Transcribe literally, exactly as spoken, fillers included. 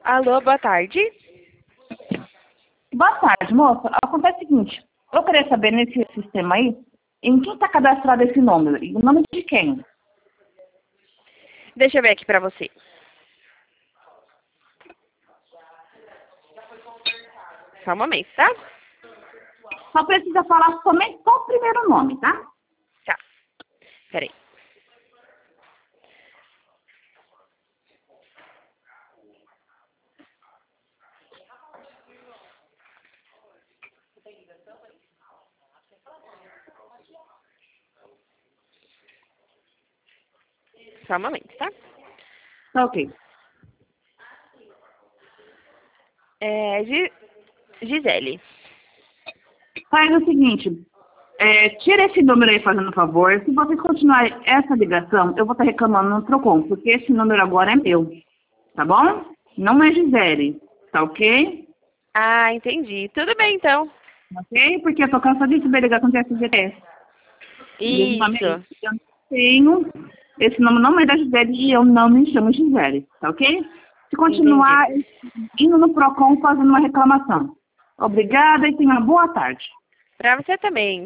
Alô, boa tarde. Boa tarde, moça. Acontece o seguinte, eu queria saber nesse sistema aí, em quem está cadastrado esse número? E o nome de quem? Deixa eu ver aqui pra você. Só um momento, tá? Só precisa falar somente só o primeiro nome, tá? Tá. Peraí. Só um momento, tá? Tá ok. É, Gi- Gisele. Faz o seguinte, é, tira esse número aí fazendo favor. Se você continuar essa ligação, eu vou estar reclamando no Procon, porque esse número agora é meu, tá bom? Não é Gisele, tá ok? Ah, entendi. Tudo bem, então. Ok? Porque eu tô cansada de receber ligação de S G T S. Mesmo nome é esse. Isso. Eu não tenho. Esse nome não é da Gisele e eu não me chamo Gisele, tá ok? Se Entendi. continuar indo no Procon fazendo uma reclamação. Obrigada e tenha uma boa tarde. Pra você também.